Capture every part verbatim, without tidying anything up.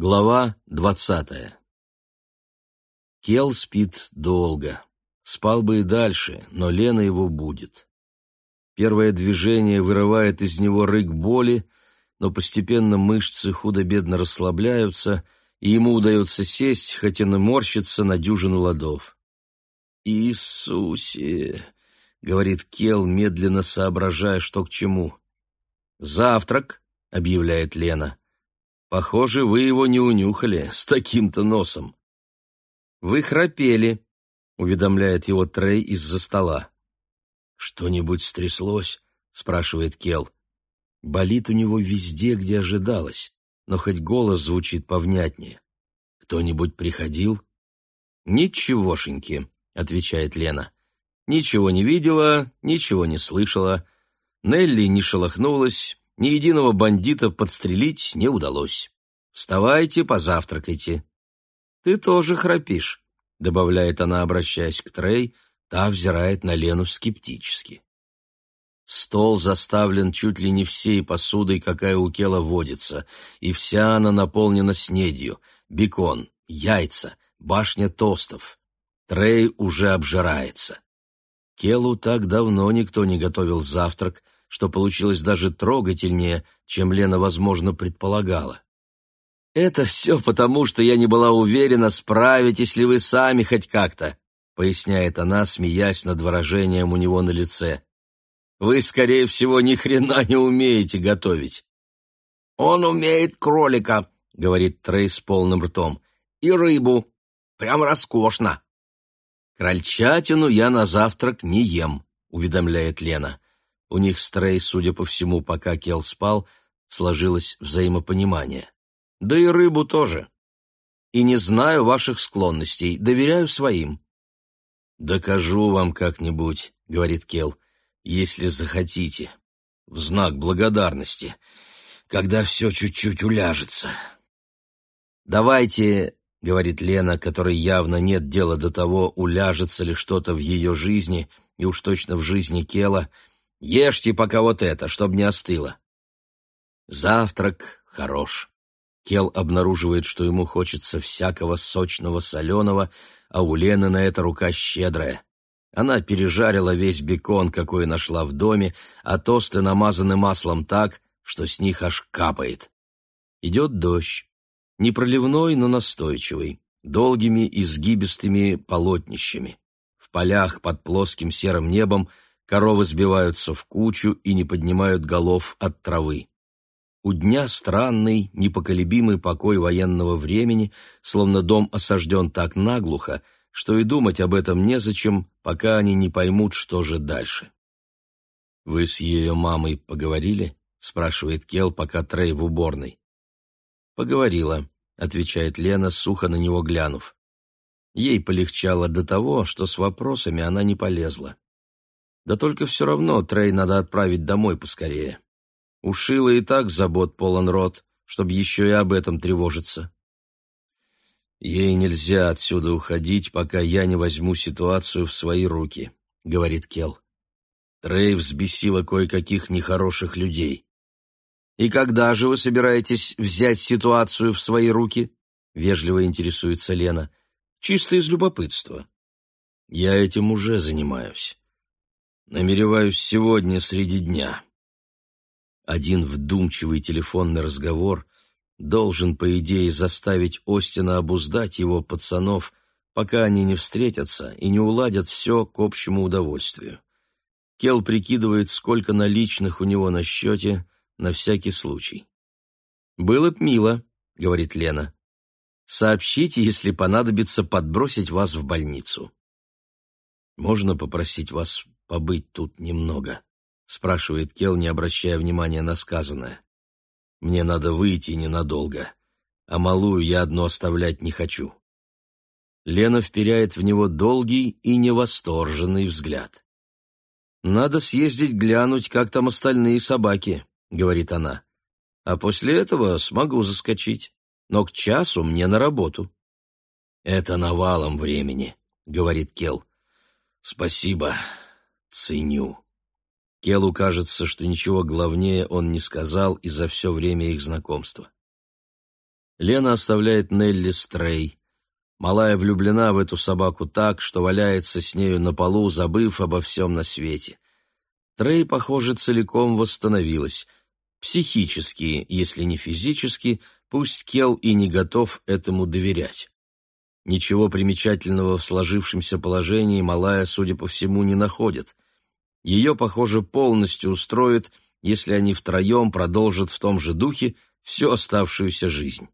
Глава двадцатая. Кел спит долго. Спал бы и дальше, но Лена его будит. Первое движение вырывает из него рык боли, но постепенно мышцы худо-бедно расслабляются, и ему удается сесть, хотя он и морщится на дюжину ладов. «Иисусе!» — говорит Кел, медленно соображая, что к чему. «Завтрак!» — объявляет Лена. «Похоже, вы его не унюхали с таким-то носом». «Вы храпели», — уведомляет его Трей из-за стола. «Что-нибудь стряслось?» — спрашивает Кел. Болит у него везде, где ожидалось, но хоть голос звучит повнятнее. «Кто-нибудь приходил?» «Ничегошеньки», — отвечает Лена. «Ничего не видела, ничего не слышала. Нелли не шелохнулась, ни единого бандита подстрелить не удалось. Вставайте, позавтракайте». «Ты тоже храпишь», — добавляет она, обращаясь к Трей, та взирает на Лену скептически. Стол заставлен чуть ли не всей посудой, какая у Кела водится, и вся она наполнена снедью: бекон, яйца, башня тостов. Трей уже обжирается. Келу так давно никто не готовил завтрак, что получилось даже трогательнее, чем Лена, возможно, предполагала. «Это все потому, что я не была уверена, справитесь ли вы сами хоть как-то», поясняет она, смеясь над выражением у него на лице. «Вы, скорее всего, ни хрена не умеете готовить». «Он умеет кролика», — говорит Трей с полным ртом, — «и рыбу. Прям роскошно». «Крольчатину я на завтрак не ем», — уведомляет Лена. У них с Трей, судя по всему, пока Кел спал, сложилось взаимопонимание. «Да и рыбу тоже. И не знаю ваших склонностей, доверяю своим». «Докажу вам как-нибудь», — говорит Кел, — «если захотите, в знак благодарности, когда все чуть-чуть уляжется». «Давайте», — говорит Лена, которой явно нет дела до того, уляжется ли что-то в ее жизни, и уж точно в жизни Кела, — «ешьте пока вот это, чтоб не остыло». Завтрак хорош. Кел обнаруживает, что ему хочется всякого сочного соленого, а у Лены на это рука щедрая. Она пережарила весь бекон, какой нашла в доме, а тосты намазаны маслом так, что с них аж капает. Идет дождь. Не проливной, но настойчивый, долгими изгибистыми полотнищами. В полях под плоским серым небом коровы сбиваются в кучу и не поднимают голов от травы. У дня странный, непоколебимый покой военного времени, словно дом осажден так наглухо, что и думать об этом незачем, пока они не поймут, что же дальше. «Вы с ее мамой поговорили?» — спрашивает Кел, пока Трей в уборной. «Поговорила», — отвечает Лена, сухо на него глянув. Ей полегчало до того, что с вопросами она не полезла. Да только все равно Трей надо отправить домой поскорее. У Шилы и так забот полон рот, чтобы еще и об этом тревожиться. «Ей нельзя отсюда уходить, пока я не возьму ситуацию в свои руки», — говорит Кел. Трей взбесила кое-каких нехороших людей. «И когда же вы собираетесь взять ситуацию в свои руки?» — вежливо интересуется Лена. «Чисто из любопытства». «Я этим уже занимаюсь. Намереваюсь сегодня среди дня». Один вдумчивый телефонный разговор должен, по идее, заставить Остина обуздать его пацанов, пока они не встретятся и не уладят все к общему удовольствию. Кел прикидывает, сколько наличных у него на счете, на всякий случай. «Было б мило», — говорит Лена. «Сообщите, если понадобится подбросить вас в больницу». «Можно попросить вас побыть тут немного?» — спрашивает Кел, не обращая внимания на сказанное. «Мне надо выйти ненадолго, а малую я одну оставлять не хочу». Лена вперяет в него долгий и невосторженный взгляд. «Надо съездить глянуть, как там остальные собаки», — говорит она. «А после этого смогу заскочить, но к часу мне на работу». «Это навалом времени», — говорит Кел. «Спасибо, ценю». Келу кажется, что ничего главнее он не сказал и за все время их знакомства. Лена оставляет Нелли с Трей. Малая влюблена в эту собаку так, что валяется с нею на полу, забыв обо всем на свете. Трей, похоже, целиком восстановилась. Психически, если не физически, пусть Келл и не готов этому доверять. Ничего примечательного в сложившемся положении малая, судя по всему, не находит. Ее, похоже, полностью устроит, если они втроем продолжат в том же духе всю оставшуюся жизнь.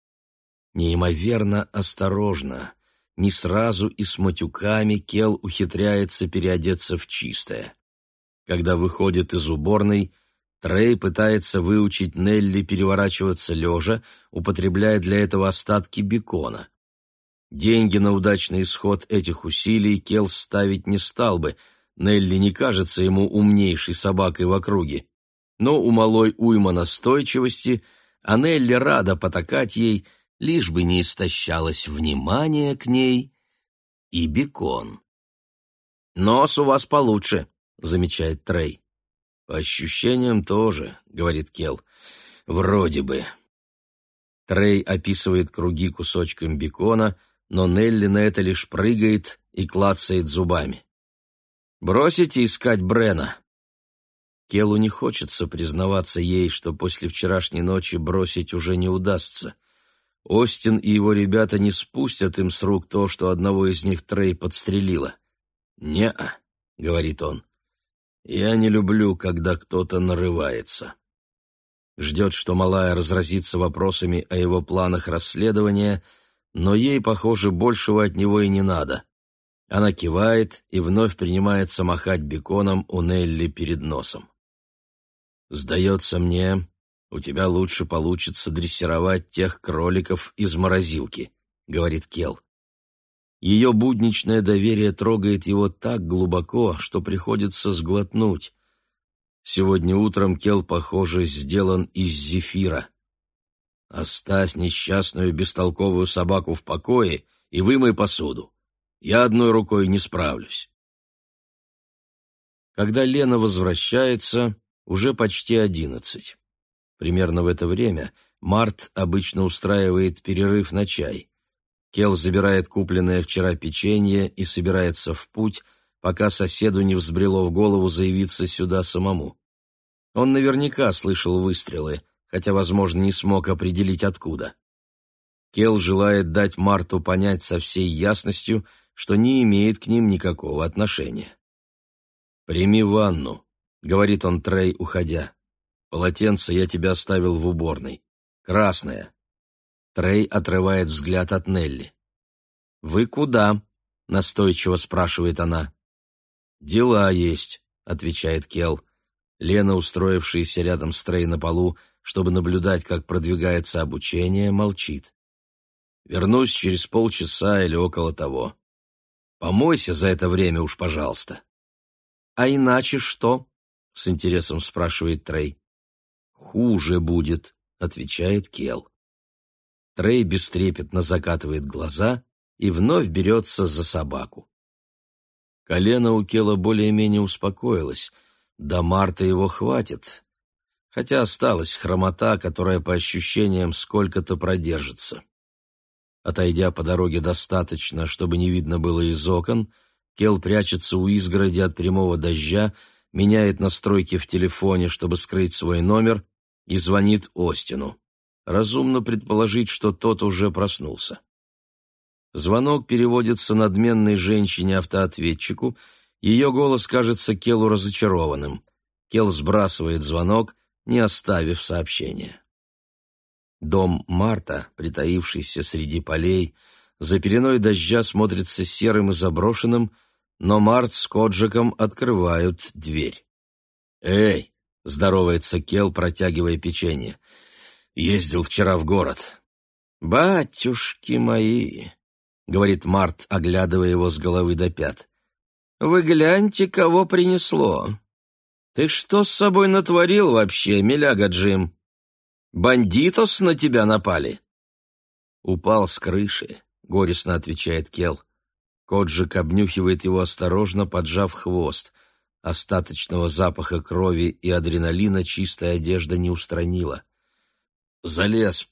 Неимоверно осторожно, не сразу и с матюками Келл ухитряется переодеться в чистое. Когда выходит из уборной, Трей пытается выучить Нелли переворачиваться лежа, употребляя для этого остатки бекона. Деньги на удачный исход этих усилий Келл ставить не стал бы, Нелли не кажется ему умнейшей собакой в округе. Но у малой уйма настойчивости, а Нелли рада потакать ей, лишь бы не истощалось внимание к ней и бекон. «Нос у вас получше», — замечает Трей. «По ощущениям тоже», — говорит Келл. «Вроде бы». Трей описывает круги кусочком бекона, но Нелли на это лишь прыгает и клацает зубами. «Бросите искать Брена?» Келлу не хочется признаваться ей, что после вчерашней ночи бросить уже не удастся. Остин и его ребята не спустят им с рук то, что одного из них Трей подстрелила. «Не-а», — говорит он, — «я не люблю, когда кто-то нарывается». Ждет, что малая разразится вопросами о его планах расследования, но ей, похоже, большего от него и не надо. Она кивает и вновь принимается махать беконом у Нелли перед носом. «Сдается мне, у тебя лучше получится дрессировать тех кроликов из морозилки», — говорит Келл. Ее будничное доверие трогает его так глубоко, что приходится сглотнуть. Сегодня утром Келл, похоже, сделан из зефира. «Оставь несчастную бестолковую собаку в покое и вымой посуду. Я одной рукой не справлюсь». Когда Лена возвращается, уже почти одиннадцать. Примерно в это время Март обычно устраивает перерыв на чай. Келл забирает купленное вчера печенье и собирается в путь, пока соседу не взбрело в голову заявиться сюда самому. Он наверняка слышал выстрелы, хотя, возможно, не смог определить, откуда. Келл желает дать Марту понять со всей ясностью, что не имеет к ним никакого отношения. «Прими ванну», — говорит он Трей, уходя. «Полотенце я тебе оставил в уборной. Красное». Трей отрывает взгляд от Нелли. «Вы куда?» — настойчиво спрашивает она. «Дела есть», — отвечает Келл. Лена, устроившаяся рядом с Трей на полу, чтобы наблюдать, как продвигается обучение, молчит. «Вернусь через полчаса или около того. Помойся за это время уж, пожалуйста». «А иначе что?» — с интересом спрашивает Трей. «Хуже будет», — отвечает Келл. Трей бестрепетно закатывает глаза и вновь берется за собаку. Колено у Келла более-менее успокоилось, до Марта его хватит, хотя осталась хромота, которая, по ощущениям, сколько-то продержится. Отойдя по дороге достаточно, чтобы не видно было из окон, Келл прячется у изгороди от прямого дождя, меняет настройки в телефоне, чтобы скрыть свой номер, и звонит Остину. Разумно предположить, что тот уже проснулся. Звонок переводится надменной женщине-автоответчику, ее голос кажется Келлу разочарованным. Келл сбрасывает звонок, не оставив сообщения. Дом Марта, притаившийся среди полей, за пеленой дождя смотрится серым и заброшенным, но Март с Коджиком открывают дверь. «Эй!» — здоровается Келл, протягивая печенье. «Ездил вчера в город». «Батюшки мои!» — говорит Март, оглядывая его с головы до пят. «Вы гляньте, кого принесло! Ты что с собой натворил вообще, миляга Джим? Бандитос на тебя напали?» «Упал с крыши», — горестно отвечает Келл. Коджик обнюхивает его осторожно, поджав хвост. Остаточного запаха крови и адреналина чистая одежда не устранила. «Залез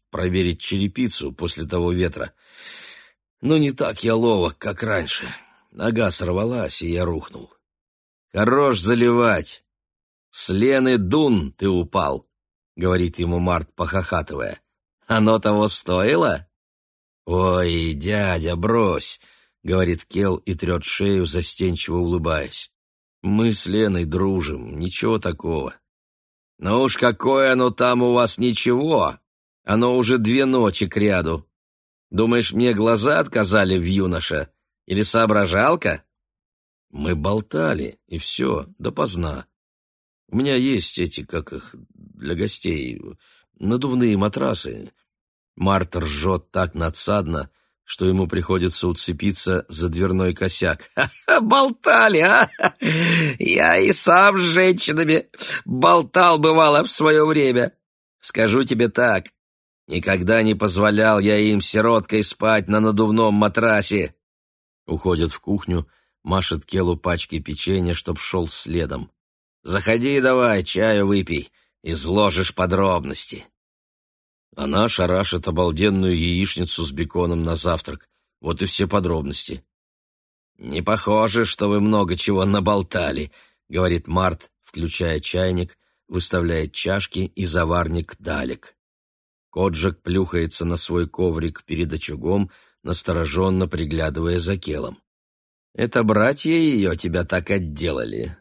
проверить черепицу после того ветра. Но не так я ловок, как раньше. Нога сорвалась, и я рухнул. Хорош заливать. С Лены Дун ты упал, говорит ему Март, похохатывая. Оно того стоило? Ой, дядя, брось, говорит Кел и трет шею, застенчиво улыбаясь. Мы с Леной дружим, ничего такого. Ну уж какое оно там у вас ничего. Оно уже две ночи кряду. Думаешь, мне глаза отказали в юноша? Или соображалка? Мы болтали, и все, допоздна. У меня есть эти, как их, для гостей, надувные матрасы. Март ржет так надсадно, что ему приходится уцепиться за дверной косяк. «Ха-ха, болтали, а? Я и сам с женщинами болтал, бывало, в свое время. Скажу тебе так, никогда не позволял я им сироткой спать на надувном матрасе». Уходит в кухню, машет Келу пачкой печенья, чтоб шел следом. «Заходи давай, чаю выпей, изложишь подробности». Она шарашит обалденную яичницу с беконом на завтрак. Вот и все подробности. «Не похоже, что вы много чего наболтали», — говорит Март, включая чайник, выставляет чашки и заварник далек. Коджик плюхается на свой коврик перед очагом, настороженно приглядывая за Келом. «Это братья ее тебя так отделали?»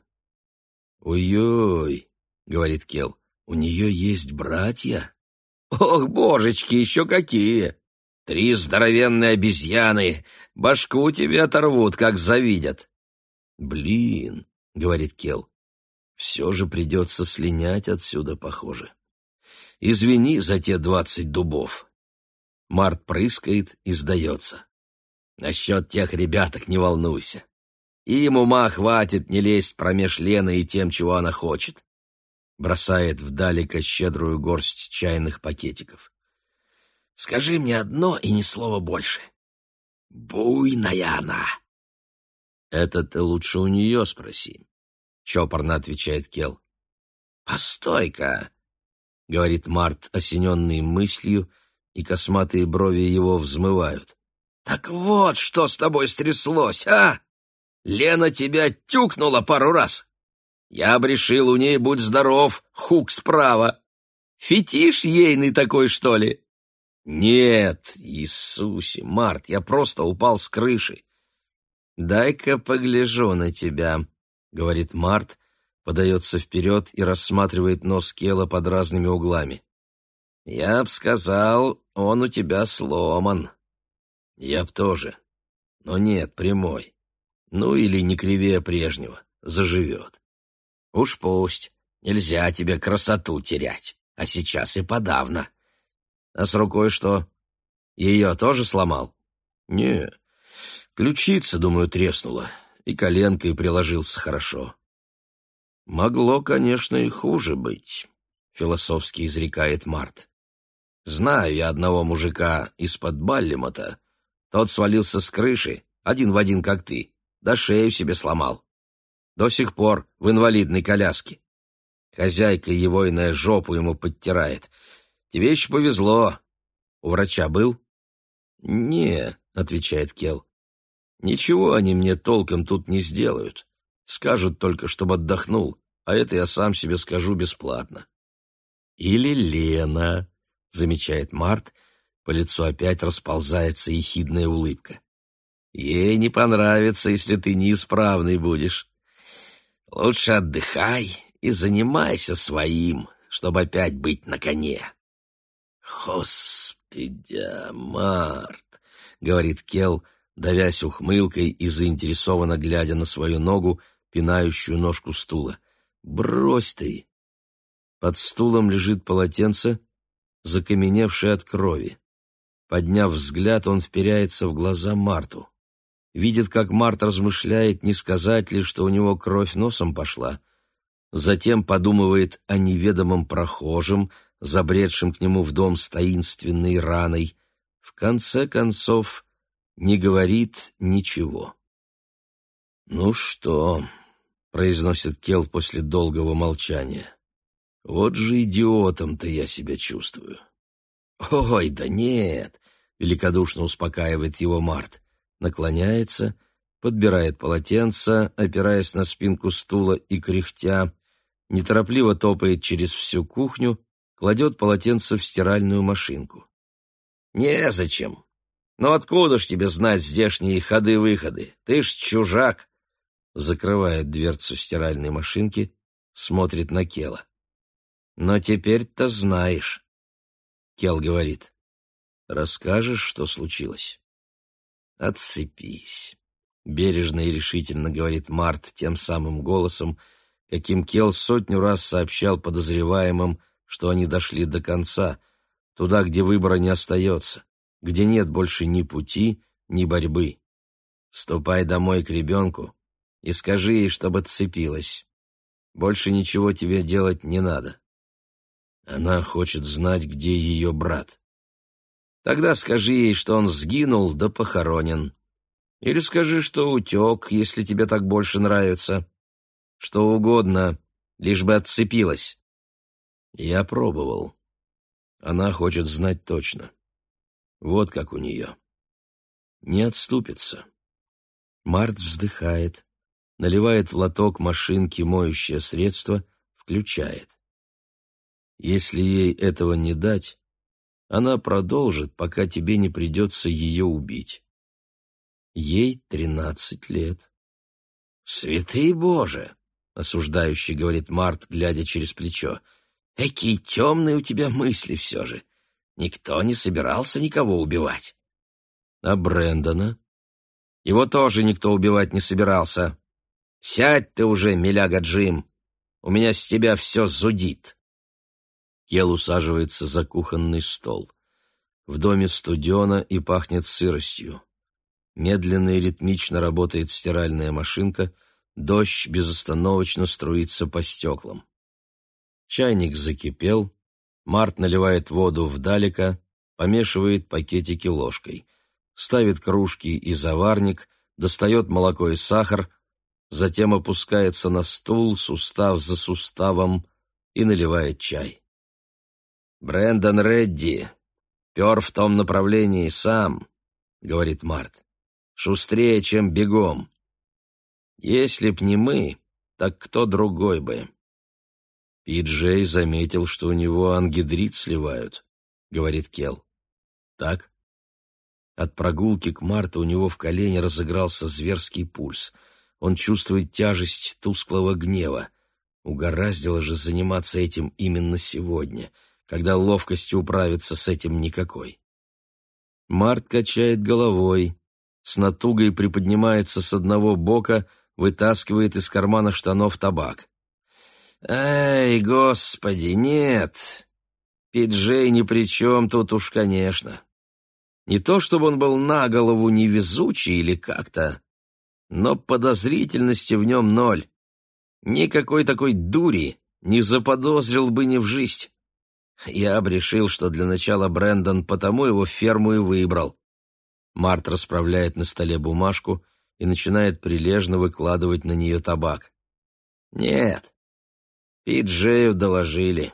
«Ой-ой», — говорит Кел, — «у нее есть братья?» «Ох, божечки, еще какие! Три здоровенные обезьяны, башку тебе оторвут, как завидят!» «Блин», — говорит Кел, — «все же придется слинять отсюда, похоже. Извини за те двадцать дубов». Март прыскает и сдается. «Насчет тех ребяток не волнуйся. Им ума хватит не лезть промеж Лены и тем, чего она хочет». Бросает вдалека щедрую горсть чайных пакетиков. «Скажи мне одно и ни слова больше. Буйная она!» «Это ты лучше у нее спроси», — чопорно отвечает Кел. «Постой-ка», — говорит Март, осененный мыслью, и косматые брови его взмывают. «Так вот, что с тобой стряслось, а? Лена тебя тюкнула пару раз. Я б решил, у ней, будь здоров, хук справа. Фетиш ейный такой, что ли?» «Нет, Иисусе, Март, я просто упал с крыши». «Дай-ка погляжу на тебя», — говорит Март, подается вперед и рассматривает нос Кела под разными углами. «Я б сказал, он у тебя сломан». «Я б тоже. Но нет, прямой. Ну или не кривее прежнего. Заживет». «Уж пусть. Нельзя тебе красоту терять. А сейчас и подавно. А с рукой что? Ее тоже сломал?» «Не, ключица, думаю, треснула. И коленкой приложился хорошо». «Могло, конечно, и хуже быть», — философски изрекает Март. «Знаю я одного мужика из-под Баллимота. Тот свалился с крыши, один в один, как ты, да шею себе сломал. До сих пор в инвалидной коляске. Хозяйка его иная жопу ему подтирает. Тебе еще повезло. У врача был?» «Не», — отвечает Кел. «Ничего они мне толком тут не сделают. Скажут только, чтобы отдохнул, а это я сам себе скажу бесплатно». «Или Лена», — замечает Март, по лицу опять расползается ехидная улыбка. «Ей не понравится, если ты неисправный будешь. Лучше отдыхай и занимайся своим, чтобы опять быть на коне». «Господи, Март», — говорит Кел, давясь ухмылкой и заинтересованно глядя на свою ногу, пинающую ножку стула. «Брось ты!» Под стулом лежит полотенце, закаменевшее от крови. Подняв взгляд, он вперяется в глаза Марту. Видит, как Март размышляет, не сказать ли, что у него кровь носом пошла. Затем подумывает о неведомом прохожем, забредшем к нему в дом с таинственной раной. В конце концов, не говорит ничего. «Ну что?» — произносит Кел после долгого молчания. «Вот же идиотом-то я себя чувствую. «Ой, да нет!» — великодушно успокаивает его Март. Наклоняется, подбирает полотенце, опираясь на спинку стула и кряхтя, неторопливо топает через всю кухню, кладет полотенце в стиральную машинку. «Незачем. Но откуда ж тебе знать здешние ходы-выходы? Ты ж чужак!» Закрывает дверцу стиральной машинки, смотрит на Кела. «Но теперь-то знаешь». Кел говорит: «Расскажешь, что случилось?» «Отцепись», — бережно и решительно говорит Март тем самым голосом, каким Кел сотню раз сообщал подозреваемым, что они дошли до конца, туда, где выбора не остается, где нет больше ни пути, ни борьбы. «Ступай домой к ребенку и скажи ей, чтобы отцепилась. Больше ничего тебе делать не надо. Она хочет знать, где ее брат. Тогда скажи ей, что он сгинул да похоронен. Или скажи, что утек, если тебе так больше нравится. Что угодно, лишь бы отцепилась». Я пробовал. Она хочет знать точно. Вот как у нее. Не отступится. Март вздыхает, наливает в лоток машинки моющее средство, включает. Если ей этого не дать, она продолжит, пока тебе не придется ее убить. Ей тринадцать лет. «Святый Боже!» — осуждающий говорит Март, глядя через плечо. «Какие темные у тебя мысли все же! Никто не собирался никого убивать». «А Брэндона?» «Его тоже никто убивать не собирался. Сядь ты уже, миляга Джим, у меня с тебя все зудит». Кел усаживается за кухонный стол. В доме студено и пахнет сыростью. Медленно и ритмично работает стиральная машинка, дождь безостановочно струится по стеклам. Чайник закипел, Март наливает воду в далека, помешивает пакетики ложкой, ставит кружки и заварник, достает молоко и сахар, затем опускается на стул, сустав за суставом, и наливает чай. «Брэндон Редди пер в том направлении сам», — говорит Март, — «шустрее, чем бегом. Если б не мы, так кто другой бы». «Пи-Джей заметил, что у него ангидрид сливают», — говорит Кел. «Так?» От прогулки к Марту у него в колене разыгрался зверский пульс. Он чувствует тяжесть тусклого гнева. Угораздило же заниматься этим именно сегодня, когда ловкости управиться с этим никакой. Март качает головой, с натугой приподнимается с одного бока, вытаскивает из кармана штанов табак. «Эй, господи, нет! Пи-Джей ни при чем тут уж, конечно. Не то чтобы он был на голову невезучий или как-то, но подозрительности в нем ноль. Никакой такой дури не заподозрил бы ни в жизнь. Я бы решил, что для начала Брэндон потому его ферму и выбрал». Март расправляет на столе бумажку и начинает прилежно выкладывать на нее табак. «Нет, Пи-Джею доложили».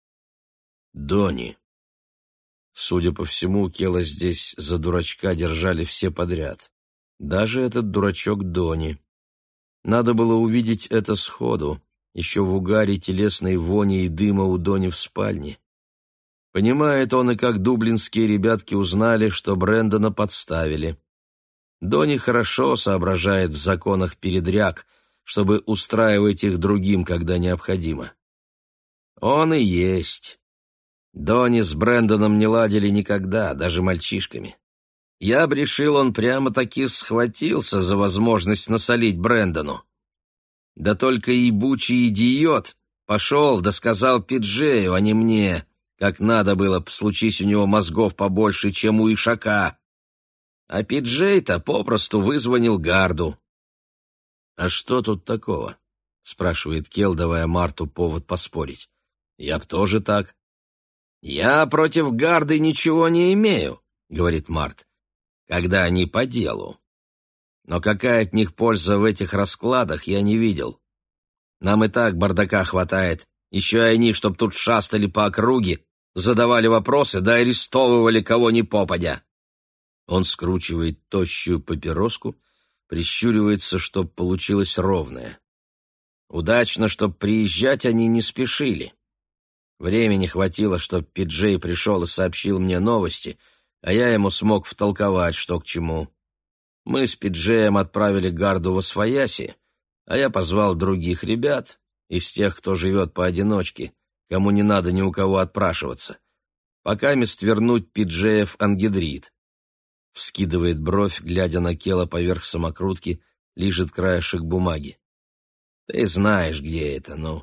«Донни». Судя по всему, Кела здесь за дурачка держали все подряд. Даже этот дурачок Донни. Надо было увидеть это сходу, еще в угаре телесной вони и дыма у Донни в спальне. Понимает он и как дублинские ребятки узнали, что Брэндона подставили. Донни хорошо соображает в законах передряг, чтобы устраивать их другим, когда необходимо. Он и есть. Донни с Брэндоном не ладили никогда, даже мальчишками. Я б решил, он прямо-таки схватился за возможность насолить Брэндону. Да только ебучий идиот пошел да сказал Пи-Джею, а не мне, как надо было б, случись у него мозгов побольше, чем у Ишака. А Пи-Джей-то попросту вызвонил гарду. «А что тут такого?» — спрашивает Кел, давая Марту повод поспорить. «Я б тоже так». «Я против гарды ничего не имею», — говорит Март, — «когда они по делу. Но какая от них польза в этих раскладах, я не видел. Нам и так бардака хватает, еще и они, чтоб тут шастали по округе, задавали вопросы, да арестовывали кого ни попадя». Он скручивает тощую папироску, прищуривается, чтоб получилось ровное. Удачно, чтоб приезжать они не спешили. Времени хватило, чтоб Пиджей пришел и сообщил мне новости, а я ему смог втолковать, что к чему. Мы с Пиджеем отправили гарду восвояси, а я позвал других ребят, из тех, кто живет поодиночке, кому не надо ни у кого отпрашиваться. Покамест вернуть Пиджея в ангидрит. Вскидывает бровь, глядя на Кела поверх самокрутки, лижет краешек бумаги. «Ты знаешь, где это, ну?»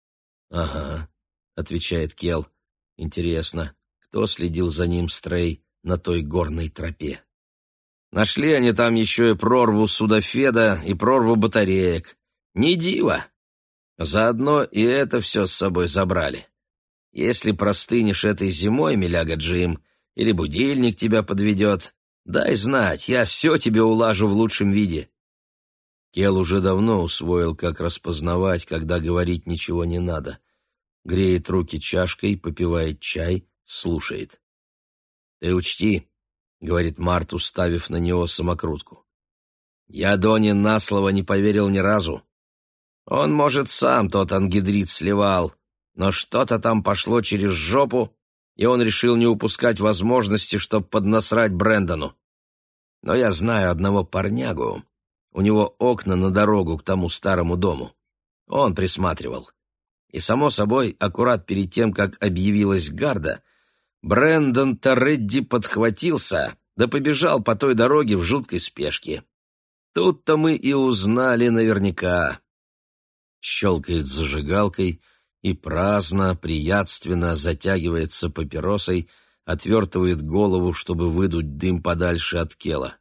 «Ага», — отвечает Кел. «Интересно, кто следил за ним, Стрей, на той горной тропе?» Нашли они там еще и прорву судофеда, и прорву батареек. Не диво. Заодно и это все с собой забрали. Если простынешь этой зимой, миляга Джим, или будильник тебя подведет, дай знать, я все тебе улажу в лучшем виде». Кел уже давно усвоил, как распознавать, когда говорить ничего не надо. Греет руки чашкой, попивает чай, слушает. «Ты учти», — говорит Март, уставив на него самокрутку. «Я Доне на слово не поверил ни разу. Он, может, сам тот ангидрит сливал, но что-то там пошло через жопу, и он решил не упускать возможности, чтоб поднасрать Брэндону. Но я знаю одного парнягу, у него окна на дорогу к тому старому дому. Он присматривал. И, само собой, аккурат перед тем, как объявилась гарда, Брэндон Торедди подхватился, да побежал по той дороге в жуткой спешке. Тут-то мы и узнали наверняка». Щелкает зажигалкой и праздно, приятственно затягивается папиросой, отвертывает голову, чтобы выдуть дым подальше от Кела.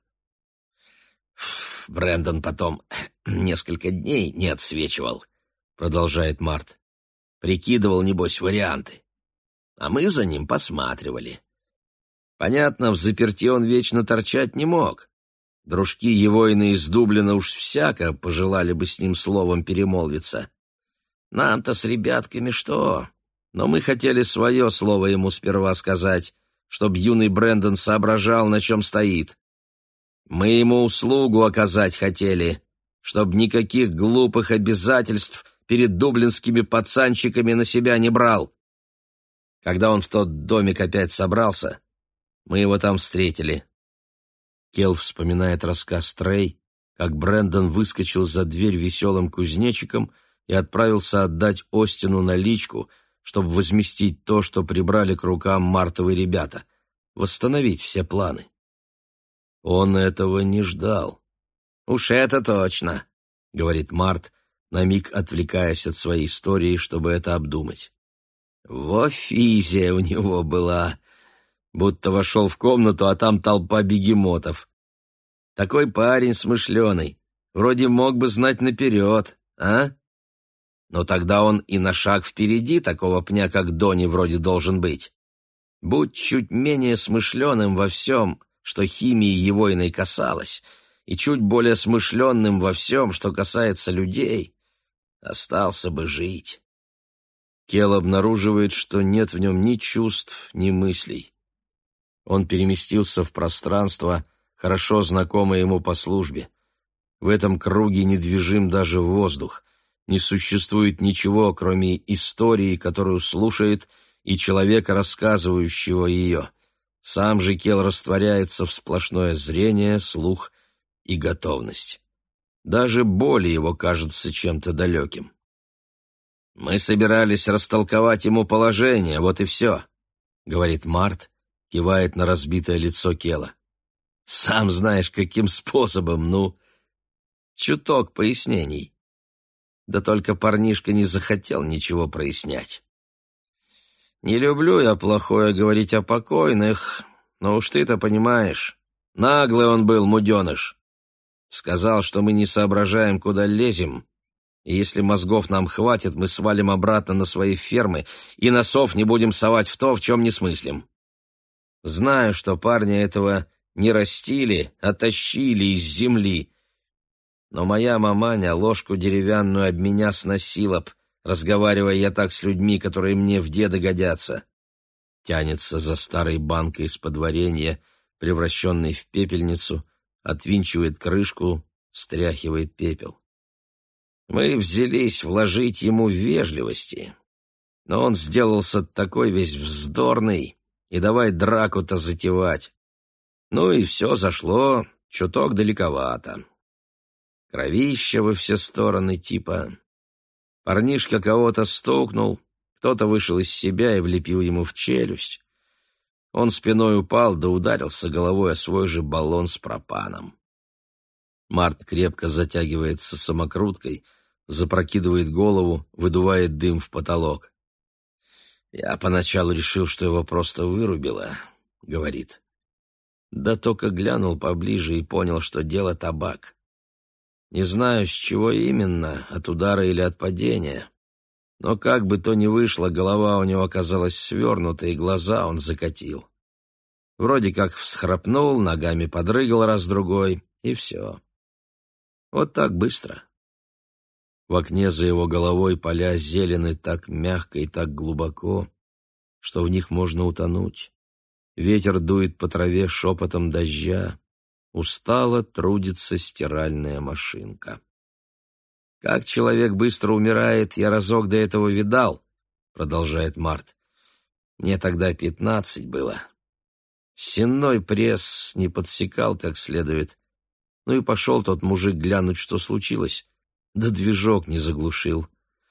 «Брэндон потом несколько дней не отсвечивал», — продолжает Март. «Прикидывал, небось, варианты. А мы за ним посматривали. Понятно, в заперти он вечно торчать не мог. Дружки его иные из Дублина уж всяко пожелали бы с ним словом перемолвиться. Нам-то с ребятками что? Но мы хотели свое слово ему сперва сказать, чтоб юный Брэндон соображал, на чем стоит. Мы ему услугу оказать хотели, чтоб никаких глупых обязательств перед дублинскими пацанчиками на себя не брал. Когда он в тот домик опять собрался, мы его там встретили». Кел вспоминает рассказ Трей, как Брэндон выскочил за дверь веселым кузнечиком и отправился отдать Остину наличку, чтобы возместить то, что прибрали к рукам Мартовы ребята, восстановить все планы. Он этого не ждал. «Уж это точно», — говорит Март, на миг отвлекаясь от своей истории, чтобы это обдумать. Во физия у него была, будто вошел в комнату, а там толпа бегемотов. Такой парень смышленый, вроде мог бы знать наперед, а? Но тогда он и на шаг впереди такого пня, как Дони, вроде должен быть. Будь чуть менее смышленым во всем, что химии его иной касалось, и чуть более смышленным во всем, что касается людей, остался бы жить. Кел обнаруживает, что нет в нем ни чувств, ни мыслей. Он переместился в пространство, хорошо знакомое ему по службе. В этом круге недвижим даже воздух. Не существует ничего, кроме истории, которую слушает, и человека, рассказывающего ее. Сам же Кел растворяется в сплошное зрение, слух и готовность. Даже боли его кажутся чем-то далеким. «Мы собирались растолковать ему положение, вот и все», — говорит Март, кивает на разбитое лицо Кела. «Сам знаешь, каким способом, ну...» Чуток пояснений. Да только парнишка не захотел ничего прояснять. «Не люблю я плохое говорить о покойных, но уж ты-то понимаешь. Наглый он был, муденыш. Сказал, что мы не соображаем, куда лезем, и если мозгов нам хватит, мы свалим обратно на свои фермы и носов не будем совать в то, в чем не смыслим. Знаю, что парня этого не растили, а тащили из земли. Но моя маманя ложку деревянную об меня сносила б, разговаривая я так с людьми, которые мне в деда годятся. тянется за старой банкой из-под варенья, превращенной в пепельницу, отвинчивает крышку, стряхивает пепел. Мы взялись вложить ему вежливости, но он сделался такой весь вздорный, и давай драку-то затевать. Ну и все зашло чуток далековато. Кровища во все стороны типа. Парнишка кого-то стукнул, кто-то вышел из себя и влепил ему в челюсть. Он спиной упал да ударился головой о свой же баллон с пропаном. Март крепко затягивается самокруткой, запрокидывает голову, выдувает дым в потолок. «Я поначалу решил, что его просто вырубило», — говорит. Да только глянул поближе и понял, что дело табак. Не знаю, с чего именно, от удара или от падения. Но как бы то ни вышло, голова у него оказалась свернута, и глаза он закатил. Вроде как всхрапнул, ногами подрыгал раз-другой, и все. Вот так быстро. В окне за его головой поля зелены так мягко и так глубоко, что в них можно утонуть. Ветер дует по траве шепотом дождя. Устало трудится стиральная машинка. «Как человек быстро умирает, я разок до этого видал», — продолжает Март. «Мне тогда пятнадцать было. Сенной пресс не подсекал как следует. Ну и пошел тот мужик глянуть, что случилось. Да движок не заглушил.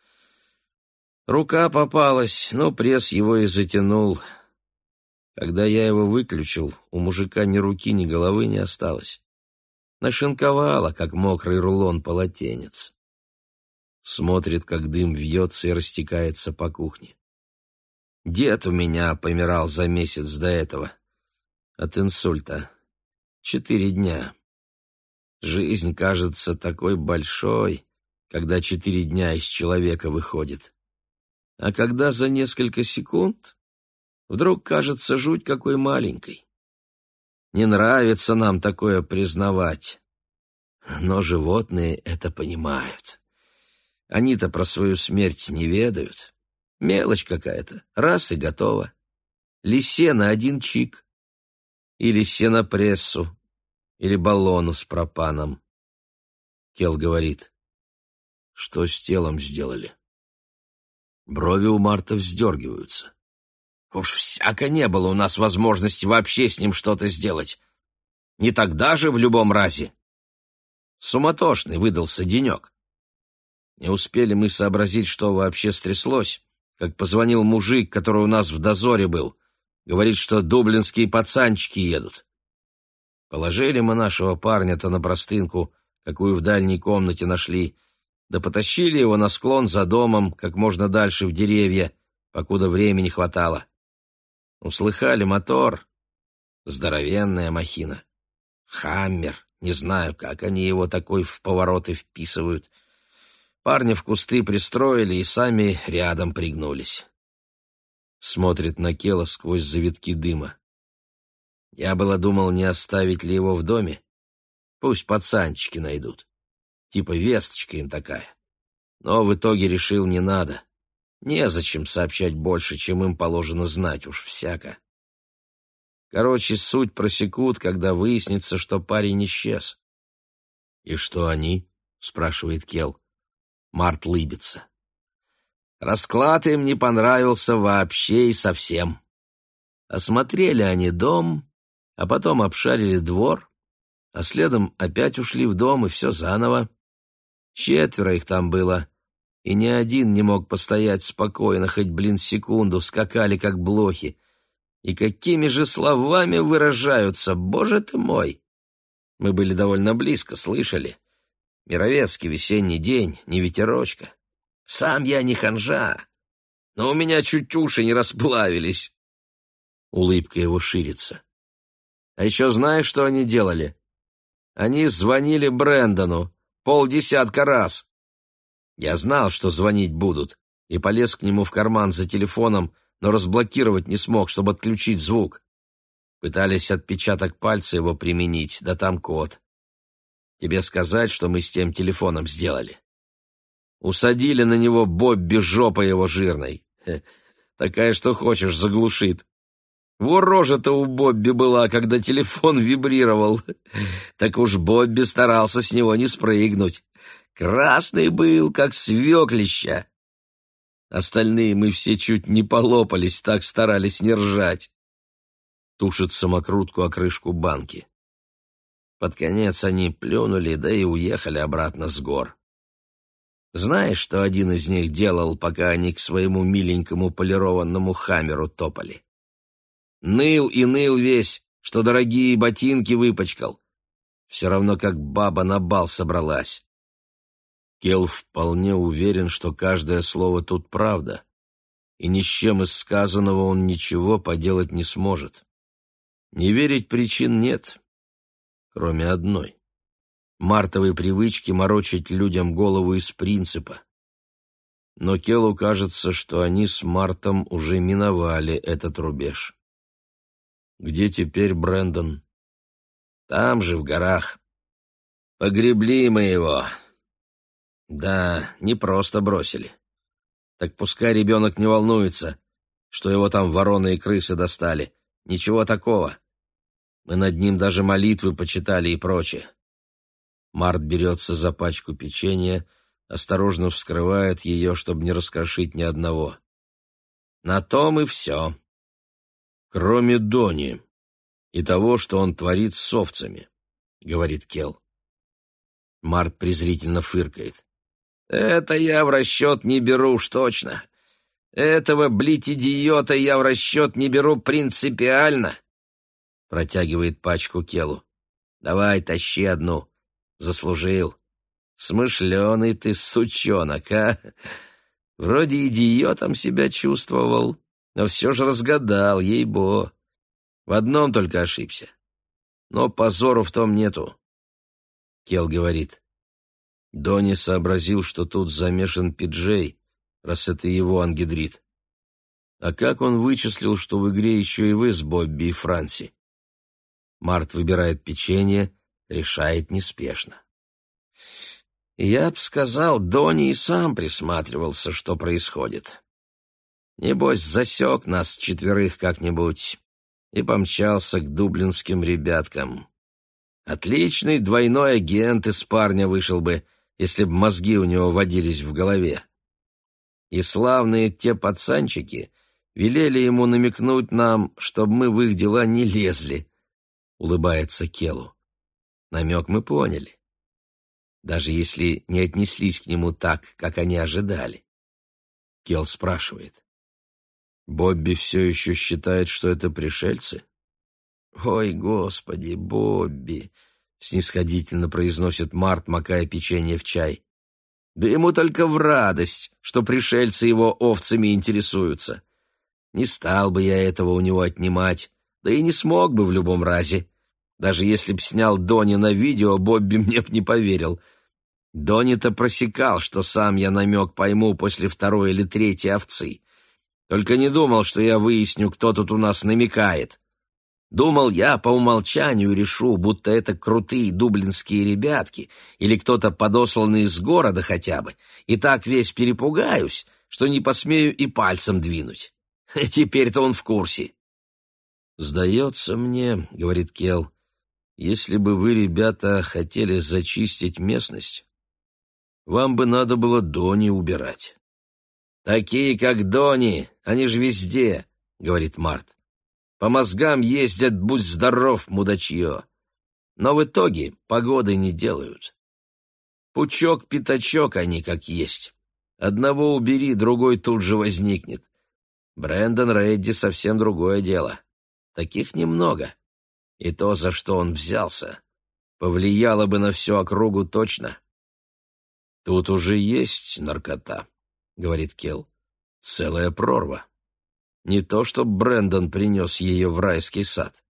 Рука попалась, но пресс его и затянул. Когда я его выключил, у мужика ни руки, ни головы не осталось. Нашинковало, как мокрый рулон полотенец». Смотрит, как дым вьется и растекается по кухне. «Дед у меня помирал за месяц до этого. От инсульта. Четыре дня. Жизнь кажется такой большой, когда четыре дня из человека выходит. А когда за несколько секунд, вдруг кажется жуть какой маленькой. Не нравится нам такое признавать. Но животные это понимают. Они-то про свою смерть не ведают. Мелочь какая-то, раз и готово. Лисе на один чик. Или сенопрессу, или баллону с пропаном. Кел говорит: «Что с телом сделали?» Брови у Марта вздергиваются. «Уж всяко не было у нас возможности вообще с ним что-то сделать. Не тогда же в любом разе». Суматошный выдался денек. Не успели мы сообразить, что вообще стряслось, как позвонил мужик, который у нас в дозоре был. Говорит, что дублинские пацанчики едут. Положили мы нашего парня-то на простынку, какую в дальней комнате нашли, да потащили его на склон за домом, как можно дальше в деревья, покуда времени хватало. Услыхали мотор. Здоровенная махина. Хаммер. Не знаю, как они его такой в повороты вписывают. Парня в кусты пристроили и сами рядом пригнулись. Смотрит на Кела сквозь завитки дыма. Я было думал, не оставить ли его в доме. Пусть пацанчики найдут. Типа весточка им такая. Но в итоге решил, не надо. Незачем сообщать больше, чем им положено знать, уж всяко. Короче, суть просекут, когда выяснится, что парень исчез. «И что они?» — спрашивает Кел. Март лыбится. Расклад им не понравился вообще и совсем. Осмотрели они дом, а потом обшарили двор, а следом опять ушли в дом, и все заново. Четверо их там было, и ни один не мог постоять спокойно, хоть, блин, секунду, скакали как блохи. И какими же словами выражаются, боже ты мой! Мы были довольно близко, слышали? Мировецкий весенний день, не ветерочка. Сам я не ханжа, но у меня чуть уши не расплавились. Улыбка его ширится. А еще знаешь, что они делали? Они звонили Брэндону полдесятка раз. Я знал, что звонить будут, и полез к нему в карман за телефоном, но разблокировать не смог, чтобы отключить звук. Пытались отпечаток пальца его применить, да там код. Тебе сказать, что мы с тем телефоном сделали? Усадили на него Бобби жопой его жирной. Хе, такая, что хочешь, заглушит. Во рожа-то у Бобби была, когда телефон вибрировал. Так уж Бобби старался с него не спрыгнуть. Красный был, как свеклища. Остальные мы все чуть не полопались, так старались не ржать. Тушит самокрутку о крышку банки. Под конец они плюнули, да и уехали обратно с гор. Знаешь, что один из них делал, пока они к своему миленькому полированному хаммеру топали? Ныл и ныл весь, что дорогие ботинки выпачкал. Все равно как баба на бал собралась. Келл вполне уверен, что каждое слово тут правда, и ни с чем из сказанного он ничего поделать не сможет. Не верить причин нет, кроме одной — мартовой привычки морочить людям голову из принципа. Но Келлу кажется, что они с Мартом уже миновали этот рубеж. Где теперь Брэндон? Там же, в горах. Погребли мы его. Да, не просто бросили. Так пускай ребенок не волнуется, что его там вороны и крысы достали. Ничего такого. Мы над ним даже молитвы почитали и прочее. Март берется за пачку печенья, осторожно вскрывает ее, чтобы не раскрошить ни одного. На том и все. Кроме Дони и того, что он творит с овцами, — говорит Келл. Март презрительно фыркает. Это я в расчет не беру уж точно. Этого, блядь, идиота я в расчет не беру принципиально. Протягивает пачку Келлу. Давай, тащи одну. Заслужил. Смышленый ты сучонок, а? Вроде идиотом себя чувствовал, но все же разгадал, ей-бо. В одном только ошибся. Но позору в том нету. Келл говорит. Донни сообразил, что тут замешан Пиджей, раз это его ангидрит. А как он вычислил, что в игре еще и вы с Бобби и Франси? Март выбирает печенье, решает неспешно. Я б сказал, Донни и сам присматривался, что происходит. Небось, засек нас четверых как-нибудь и помчался к дублинским ребяткам. Отличный двойной агент из парня вышел бы, если б мозги у него водились в голове. И славные те пацанчики велели ему намекнуть нам, чтобы мы в их дела не лезли, — улыбается Келлу. Намек мы поняли, даже если не отнеслись к нему так, как они ожидали. Келл спрашивает. Бобби все еще считает, что это пришельцы? Ой, господи, Бобби, снисходительно произносит Март, макая печенье в чай. Да ему только в радость, что пришельцы его овцами интересуются. Не стал бы я этого у него отнимать, да и не смог бы в любом разе. Даже если б снял Донни на видео, Бобби мне б не поверил. Донни-то просекал, что сам я намек пойму после второй или третьей овцы. Только не думал, что я выясню, кто тут у нас намекает. Думал, я по умолчанию решу, будто это крутые дублинские ребятки или кто-то подосланный из города хотя бы, и так весь перепугаюсь, что не посмею и пальцем двинуть. Теперь-то он в курсе. «Сдается мне, — говорит Келл, — если бы вы, ребята, хотели зачистить местность, вам бы надо было Донни убирать». «Такие, как Донни, они же везде, — говорит Март. По мозгам ездят, будь здоров, мудачье. Но в итоге погоды не делают. Пучок-пятачок они как есть. Одного убери, другой тут же возникнет. Брэндон Редди совсем другое дело. Таких немного. И то, за что он взялся, повлияло бы на всю округу точно. Тут уже есть наркота, — говорит Келл. Целая прорва. Не то, что Брэндон принес ее в райский сад.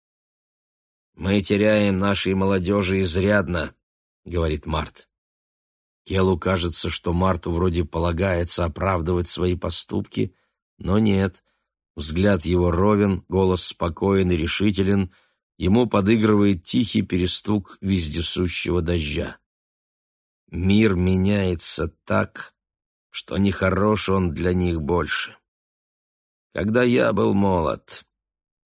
«Мы теряем нашей молодежи изрядно», — говорит Март. Келлу кажется, что Марту вроде полагается оправдывать свои поступки, но нет. Взгляд его ровен, голос спокоен и решителен, ему подыгрывает тихий перестук вездесущего дождя. Мир меняется так, что нехорош он для них больше. Когда я был молод,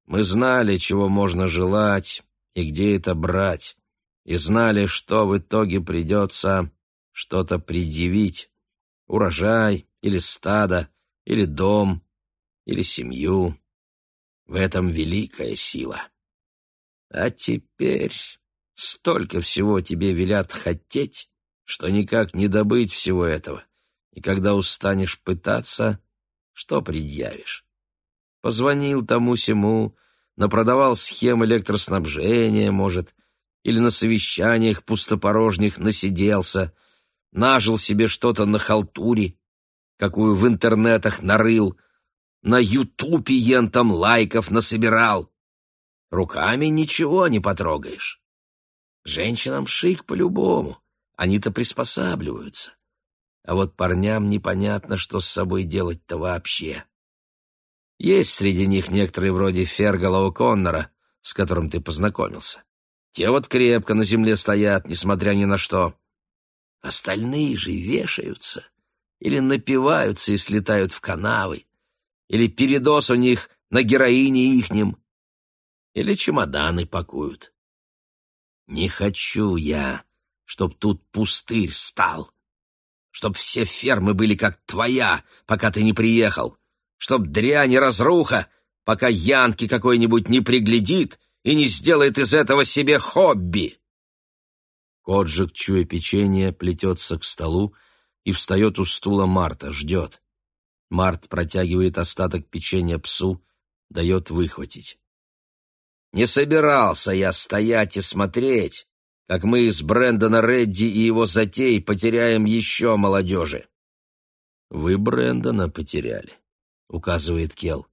Мы знали, чего можно желать и где это брать, и знали, что в итоге придется что-то предъявить: урожай или стадо, или дом, или семью. В этом великая сила. А теперь столько всего тебе велят хотеть, что никак не добыть всего этого, и когда устанешь пытаться, что предъявишь? Позвонил тому-сему, напродавал схем электроснабжения, может, или на совещаниях пустопорожних насиделся, нажил себе что-то на халтуре, какую в интернетах нарыл, на ютубе ентом лайков насобирал. Руками ничего не потрогаешь. Женщинам шик по-любому, они-то приспосабливаются. А вот парням непонятно, что с собой делать-то вообще. Есть среди них некоторые вроде Фергала О'Коннора, с которым ты познакомился. Те вот крепко на земле стоят, несмотря ни на что. Остальные же вешаются или напиваются и слетают в канавы, или передоз у них на героине ихнем, или чемоданы пакуют. Не хочу я, чтоб тут пустырь стал, чтоб все фермы были как твоя, пока ты не приехал, чтоб дрянь и разруха, пока Янки какой-нибудь не приглядит и не сделает из этого себе хобби. Коджик, чуя печенье, плетется к столу и встает у стула Марта, ждет. Март протягивает остаток печенья псу, дает выхватить. Не собирался я стоять и смотреть, как мы из Брэндона Редди и его затей потеряем еще молодежи. Вы Брэндона потеряли, указывает Келл.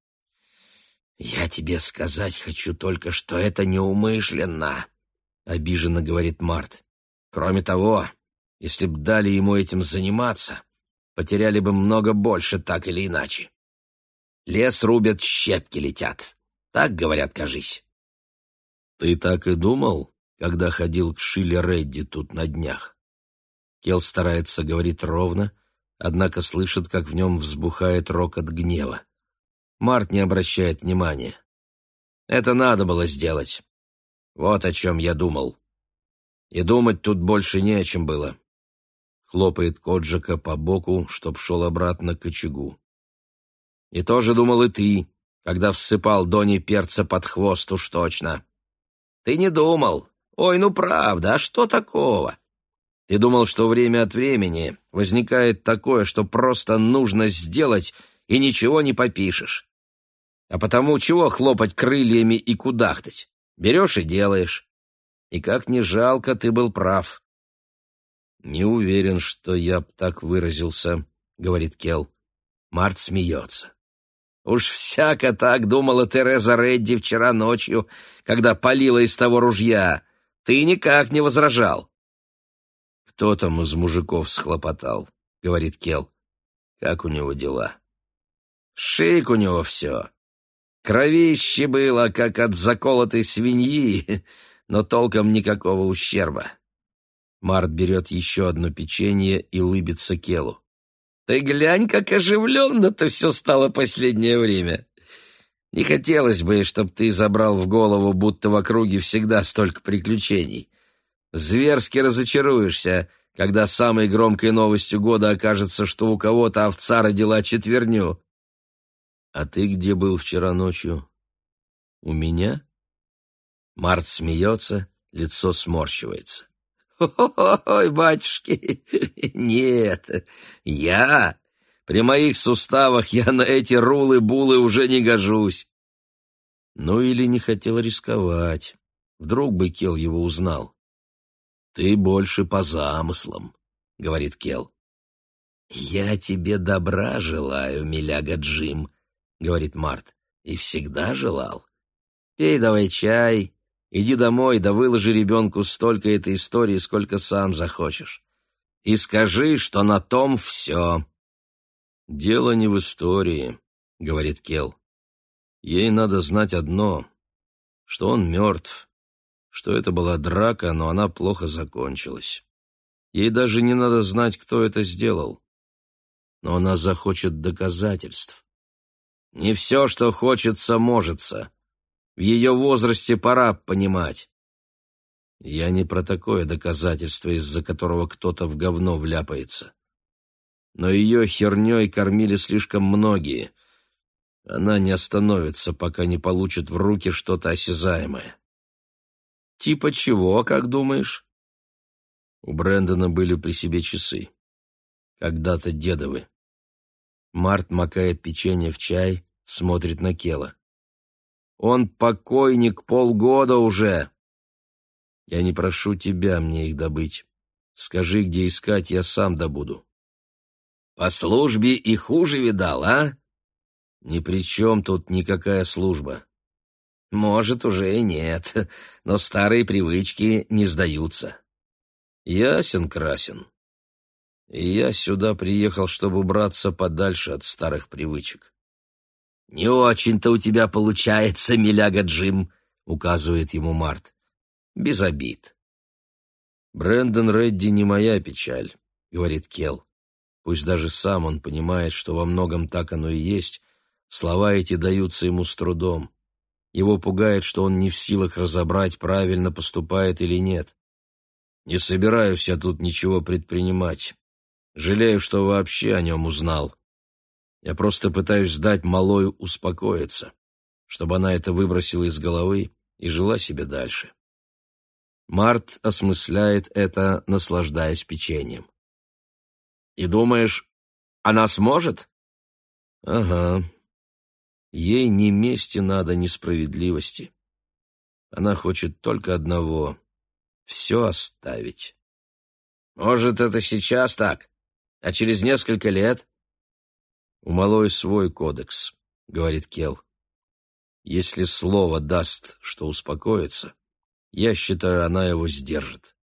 Я тебе сказать хочу только, что это неумышленно, обиженно говорит Март. Кроме того, если б дали ему этим заниматься, потеряли бы много больше так или иначе. Лес рубят, щепки летят. Так говорят, кажись. Ты так и думал, когда ходил к Шилле Редди тут на днях? Келл старается говорить ровно, однако слышит, как в нем взбухает рокот гнева. Март не обращает внимания. Это надо было сделать. Вот о чем я думал. И думать тут больше не о чем было. Хлопает Коджика по боку, чтоб шел обратно к очагу. И тоже думал и ты, когда всыпал Доне перца под хвост уж точно. Ты не думал. Ой, ну правда, а что такого? Ты думал, что время от времени возникает такое, что просто нужно сделать, и ничего не попишешь. А потому чего хлопать крыльями и кудахтать? Берешь и делаешь. И как ни жалко, ты был прав. Не уверен, что я б так выразился, говорит Келл. Март смеется. Уж всяко так думала Тереза Редди вчера ночью, когда палила из того ружья. Ты никак не возражал. Кто там из мужиков схлопотал, говорит Келл. Как у него дела? Шик у него все. Кровище было, как от заколотой свиньи, но толком никакого ущерба. Март берет еще одно печенье и лыбится Келлу. Ты глянь, как оживленно-то все стало последнее время. Не хотелось бы, чтоб ты забрал в голову, будто в округе всегда столько приключений. Зверски разочаруешься, когда самой громкой новостью года окажется, что у кого-то овца родила четверню. А ты где был вчера ночью? У меня? Март смеется, лицо сморщивается. Ой, батюшки, нет, я, при моих суставах я на эти рулы-булы уже не гожусь. Ну или не хотел рисковать, вдруг бы Келл его узнал. Ты больше по замыслам, говорит Келл. Я тебе добра желаю, миляга Джим, говорит Март, и всегда желал. Пей давай чай. Иди домой, да выложи ребенку столько этой истории, сколько сам захочешь. И скажи, что на том все. Дело не в истории, говорит Келл. Ей надо знать одно, что он мертв, что это была драка, но она плохо закончилась. Ей даже не надо знать, кто это сделал. Но она захочет доказательств. Не все, что хочется, можется, В ее возрасте пора понимать. Я не про такое доказательство, из-за которого кто-то в говно вляпается. Но ее херней кормили слишком многие. Она не остановится, пока не получит в руки что-то осязаемое. Типа чего, как думаешь? У Брэндона были при себе часы. Когда-то дедовы. Март макает печенье в чай, смотрит на Кела. Он покойник полгода уже. Я не прошу тебя мне их добыть. Скажи, где искать, я сам добуду. По службе и хуже видал, а? Ни при чем тут никакая служба. Может, уже и нет, но старые привычки не сдаются. Ясен-красен. И я сюда приехал, чтобы убраться подальше от старых привычек. «Не очень-то у тебя получается, миляга Джим», — указывает ему Март. «Без обид». «Брэндон Редди не моя печаль», — говорит Кел. Пусть даже сам он понимает, что во многом так оно и есть, слова эти даются ему с трудом. Его пугает, что он не в силах разобрать, правильно поступает или нет. «Не собираюсь я тут ничего предпринимать. Жалею, что вообще о нем узнал. Я просто пытаюсь дать малой успокоиться, чтобы она это выбросила из головы и жила себе дальше». Март осмысляет это, наслаждаясь печеньем. «И думаешь, она сможет?» «Ага. Ей ни мести надо, ни справедливости. Она хочет только одного — все оставить». «Может, это сейчас так, а через несколько лет?» «У малой свой кодекс», — говорит Кел. «Если слово даст, что успокоится, я считаю, она его сдержит».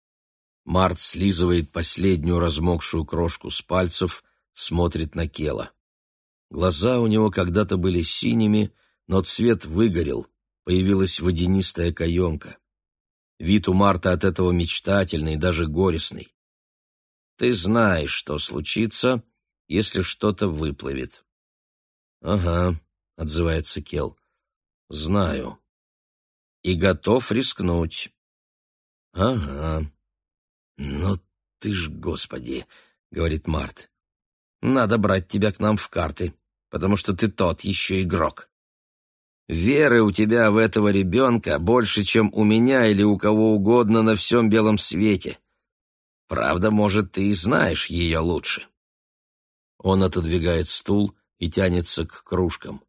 Март слизывает последнюю размокшую крошку с пальцев, смотрит на Кела. Глаза у него когда-то были синими, но цвет выгорел, появилась водянистая каемка. Вид у Марта от этого мечтательный, даже горестный. «Ты знаешь, что случится, если что-то выплывет». «Ага», — отзывается Кел. «Знаю. И готов рискнуть». «Ага». «Ну ты ж, Господи», — говорит Март, — «надо брать тебя к нам в карты, потому что ты тот еще игрок. Веры у тебя в этого ребенка больше, чем у меня или у кого угодно на всем белом свете. Правда, может, ты и знаешь ее лучше». Он отодвигает стул и тянется к кружкам.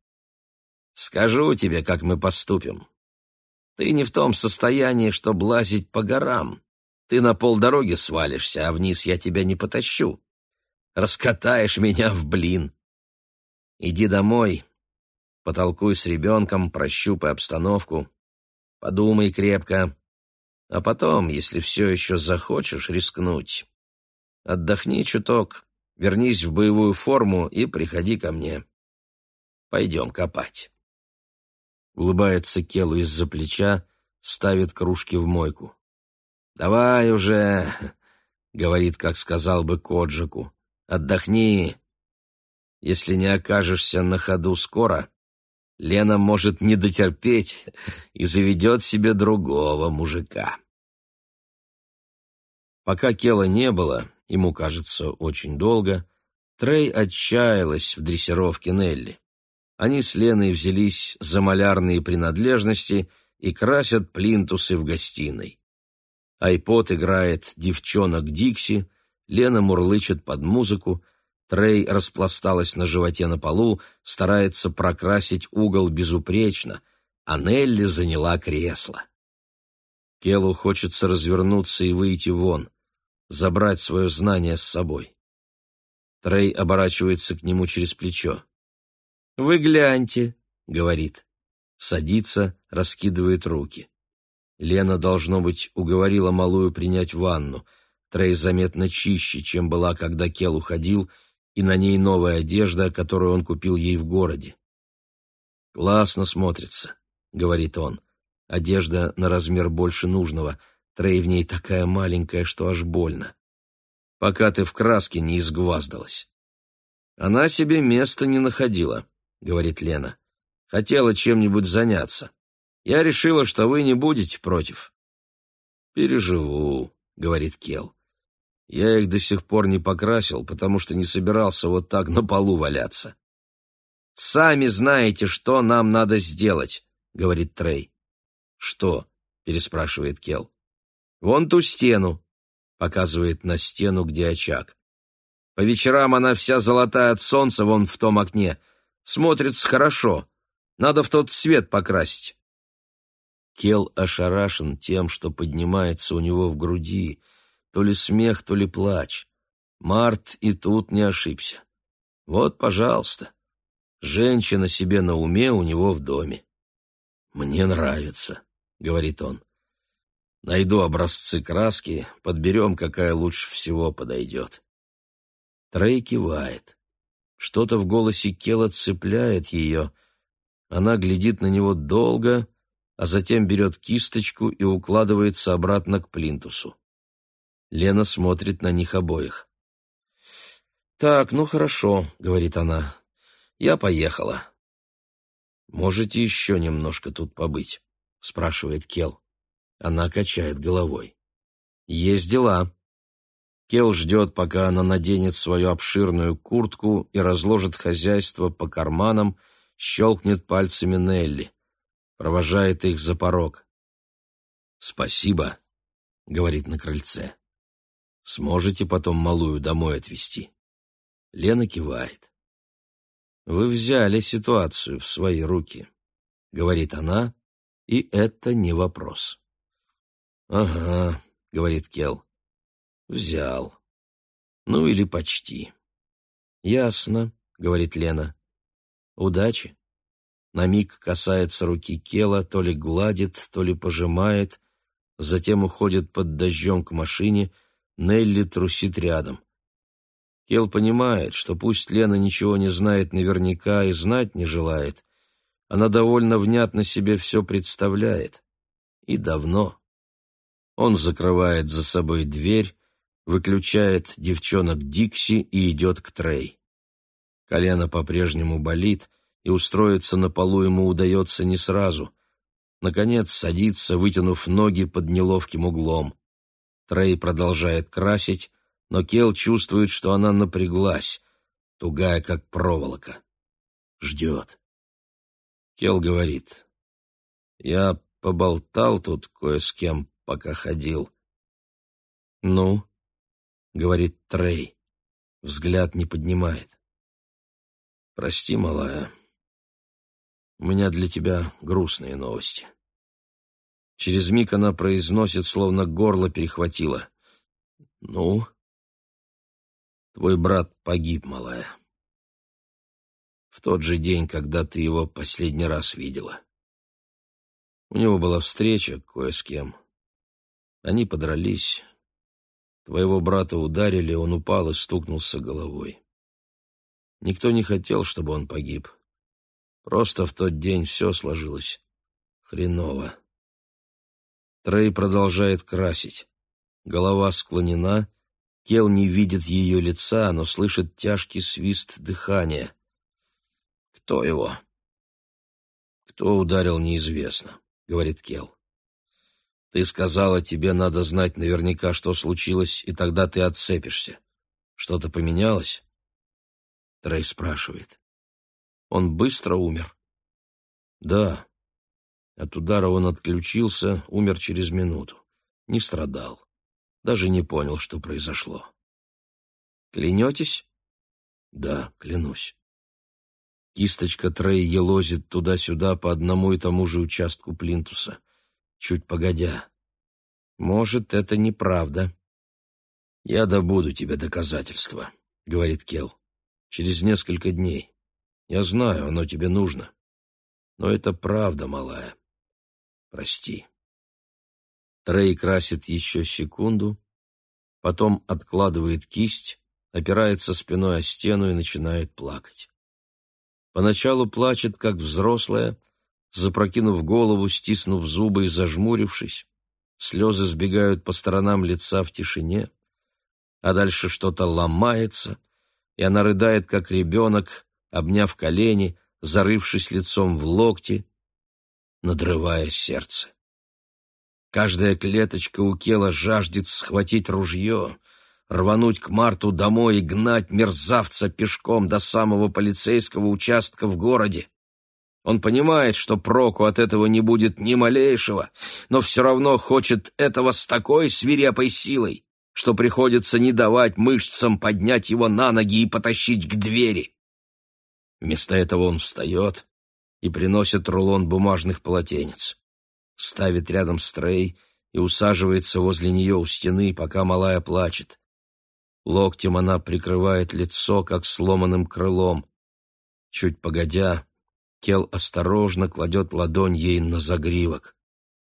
«Скажу тебе, как мы поступим. Ты не в том состоянии, чтобы лазить по горам. Ты на полдороги свалишься, а вниз я тебя не потащу. Раскатаешь меня в блин. Иди домой, потолкуй с ребенком, прощупай обстановку, подумай крепко, а потом, если все еще захочешь рискнуть, отдохни чуток, вернись в боевую форму и приходи ко мне. Пойдем копать». Улыбается Келу из-за плеча, ставит кружки в мойку. «Давай уже», — говорит, как сказал бы Коджику, — «отдохни. Если не окажешься на ходу скоро, Лена может не дотерпеть и заведет себе другого мужика». Пока Кела не было, ему кажется, очень долго, Трей отчаялась в дрессировке Нелли. Они с Леной взялись за малярные принадлежности и красят плинтусы в гостиной. Айпод играет «Девчонок Дикси», Лена мурлычет под музыку, Трей распласталась на животе на полу, старается прокрасить угол безупречно, а Нелли заняла кресло. Келу хочется развернуться и выйти вон, забрать свое знание с собой. Трей оборачивается к нему через плечо. «Вы гляньте», — говорит. Садится, раскидывает руки. Лена, должно быть, уговорила малую принять ванну. Трей заметно чище, чем была, когда Кел уходил, и на ней новая одежда, которую он купил ей в городе. «Классно смотрится», — говорит он. Одежда на размер больше нужного. Трей в ней такая маленькая, что аж больно. «Пока ты в краске не изгваздалась». «Она себе места не находила», — говорит Лена. «Хотела чем-нибудь заняться. Я решила, что вы не будете против». «Переживу», — говорит Келл. «Я их до сих пор не покрасил, потому что не собирался вот так на полу валяться». «Сами знаете, что нам надо сделать», — говорит Трей. «Что?» — переспрашивает Келл. «Вон ту стену», — показывает на стену, где очаг. «По вечерам она вся золотая от солнца вон в том окне. Смотрится хорошо. Надо в тот цвет покрасить». Келл ошарашен тем, что поднимается у него в груди, то ли смех, то ли плач. Март и тут не ошибся. Вот, пожалуйста, женщина себе на уме у него в доме. «Мне нравится», — говорит он. «Найду образцы краски, подберем, какая лучше всего подойдет». Трей кивает. Что-то в голосе Келла цепляет ее. Она глядит на него долго, а затем берет кисточку и укладывается обратно к плинтусу. Лена смотрит на них обоих. «Так, ну хорошо», — говорит она. «Я поехала». «Можете еще немножко тут побыть?» — спрашивает Келл. Она качает головой. «Есть дела». Келл ждет, пока она наденет свою обширную куртку и разложит хозяйство по карманам, щелкнет пальцами Нелли. Провожает их за порог. «Спасибо», — говорит на крыльце. «Сможете потом малую домой отвезти?» Лена кивает. «Вы взяли ситуацию в свои руки», — говорит она, и это не вопрос. «Ага», — говорит Келл. «Взял. Ну или почти». «Ясно», — говорит Лена. «Удачи». На миг касается руки Келла, то ли гладит, то ли пожимает, затем уходит под дождем к машине, Нелли трусит рядом. Келл понимает, что пусть Лена ничего не знает наверняка и знать не желает, она довольно внятно себе все представляет. И давно. Он закрывает за собой дверь, выключает девчонок Дикси и идет к Трей. Колено по-прежнему болит, и устроиться на полу ему удается не сразу. Наконец садится, вытянув ноги под неловким углом. Трей продолжает красить, но Келл чувствует, что она напряглась, тугая, как проволока. Ждет. Келл говорит: «Я поболтал тут кое с кем, пока ходил». «Ну?» — говорит Трей. Взгляд не поднимает. «Прости, малая. У меня для тебя грустные новости». Через миг она произносит, словно горло перехватило: «Ну?» «Твой брат погиб, малая. В тот же день, когда ты его последний раз видела. У него была встреча кое с кем. Они подрались. Твоего брата ударили, он упал и стукнулся головой. Никто не хотел, чтобы он погиб. Просто в тот день все сложилось хреново». Трей продолжает красить. Голова склонена, Келл не видит ее лица, но слышит тяжкий свист дыхания. «Кто его?» «Кто ударил, неизвестно», — говорит Келл. «Ты сказала, тебе надо знать наверняка, что случилось, и тогда ты отцепишься. Что-то поменялось?» Трей спрашивает. «Он быстро умер?» «Да. От удара он отключился, умер через минуту. Не страдал. Даже не понял, что произошло». «Клянетесь?» «Да, клянусь». Кисточка Трей елозит туда-сюда по одному и тому же участку плинтуса. Чуть погодя. «Может, это неправда». «Я добуду тебе доказательства», — говорит Келл. «Через несколько дней. Я знаю, оно тебе нужно. Но это правда, малая. Прости». Трей красит еще секунду, потом откладывает кисть, опирается спиной о стену и начинает плакать. Поначалу плачет, как взрослая, запрокинув голову, стиснув зубы и зажмурившись. Слезы сбегают по сторонам лица в тишине, а дальше что-то ломается, и она рыдает, как ребенок, обняв колени, зарывшись лицом в локти. надрывая сердце. Каждая клеточка у Кела жаждет схватить ружье, рвануть к Марту домой и гнать мерзавца пешком до самого полицейского участка в городе. Он понимает, что проку от этого не будет ни малейшего, но все равно хочет этого с такой свирепой силой, что приходится не давать мышцам поднять его на ноги и потащить к двери. Вместо этого он встает и приносит рулон бумажных полотенец, ставит рядом с Трей и усаживается возле нее у стены, пока малая плачет. Локтем она прикрывает лицо, как сломанным крылом. Чуть погодя, Кел осторожно кладет ладонь ей на загривок.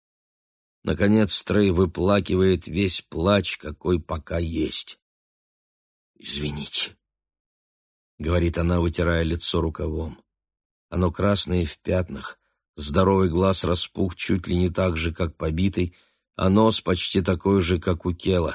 Наконец Трей выплакивает весь плач, какой пока есть. «Извините», — говорит она, вытирая лицо рукавом. Оно красное и в пятнах, здоровый глаз распух чуть ли не так же, как побитый, а нос почти такой же, как у Кела.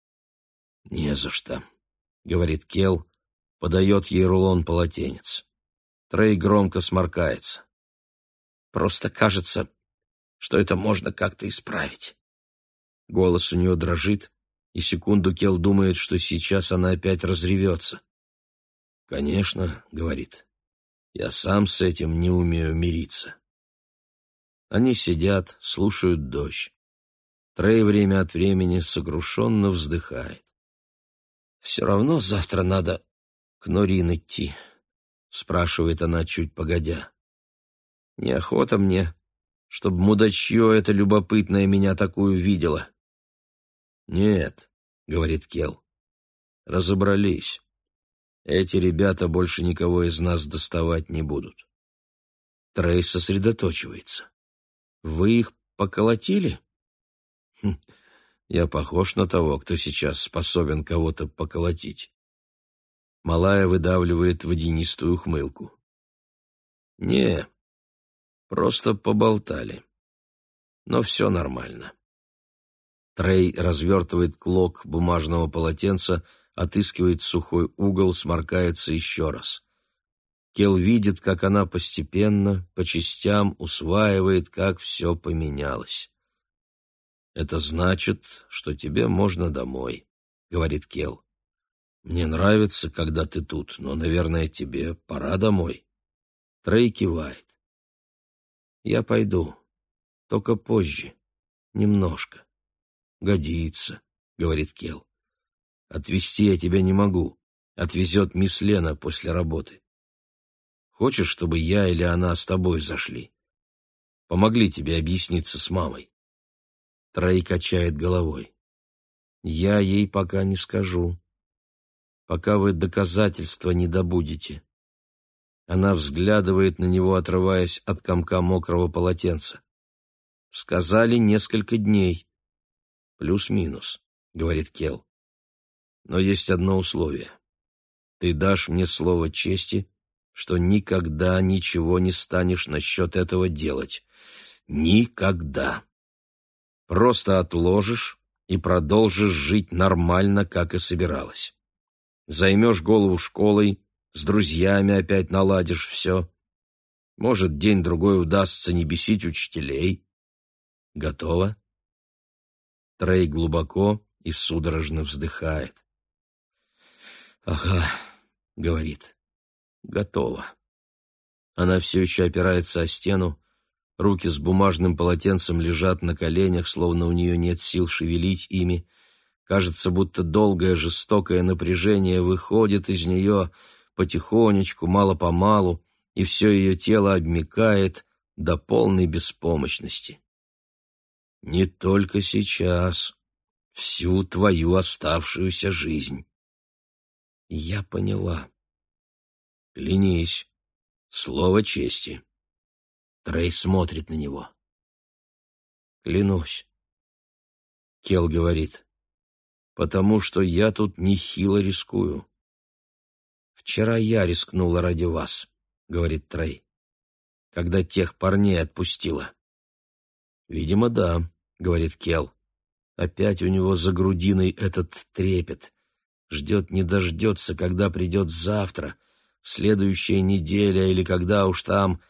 «Не за что», — говорит Кел, подает ей рулон полотенец. Трей громко сморкается. «Просто кажется, что это можно как-то исправить». Голос у нее дрожит, и секунду Кел думает, что сейчас она опять разревется. «Конечно», — говорит, — «я сам с этим не умею мириться». Они сидят, слушают дождь. Трей время от времени сокрушенно вздыхает. «Все равно завтра надо к Норин идти», — спрашивает она чуть погодя. «Неохота мне, чтоб мудачье это любопытное меня такую видела». «Нет», — говорит Кел, — «разобрались. Эти ребята больше никого из нас доставать не будут». Трей сосредоточивается. «Вы их поколотили?» «Хм, я похож на того, кто сейчас способен кого-то поколотить». Малая выдавливает водянистую ухмылку. «Не, просто поболтали. Но все нормально». Трей развертывает клок бумажного полотенца, отыскивает сухой угол, сморкается еще раз. Кел видит, как она постепенно, по частям усваивает, как все поменялось. «Это значит, что тебе можно домой», — говорит Кел. «Мне нравится, когда ты тут, но, наверное, тебе пора домой». Трей кивает. «Я пойду, только позже, немножко». «Годится», — говорит Кел. «Отвезти я тебя не могу. Отвезет мисс Лена после работы. Хочешь, чтобы я или она с тобой зашли? Помогли тебе объясниться с мамой?» Трей качает головой. «Я ей пока не скажу, пока вы доказательства не добудете». Она взглядывает на него, отрываясь от комка мокрого полотенца. «Сказали несколько дней. Плюс-минус», — говорит Кел. «Но есть одно условие. Ты дашь мне слово чести, что никогда ничего не станешь насчет этого делать. Никогда. Просто отложишь и продолжишь жить нормально, как и собиралась. Займешь голову школой, с друзьями опять наладишь все. Может, день-другой удастся не бесить учителей. Готово?» Трей глубоко и судорожно вздыхает. «Ага», — говорит, — «готово». Она все еще опирается о стену, руки с бумажным полотенцем лежат на коленях, словно у нее нет сил шевелить ими. Кажется, будто долгое жестокое напряжение выходит из нее потихонечку, мало-помалу, и все ее тело обмякает до полной беспомощности. «Не только сейчас, всю твою оставшуюся жизнь». «Я поняла». «Клянись, слово чести». Трей смотрит на него. «Клянусь». Кел говорит, «потому что я тут нехило рискую». «Вчера я рискнула ради вас», — говорит Трей, «когда тех парней отпустила». «Видимо, да», — говорит Кел. Опять у него за грудиной этот трепет. Ждет не дождется, когда придет завтра, следующая неделя или когда уж там,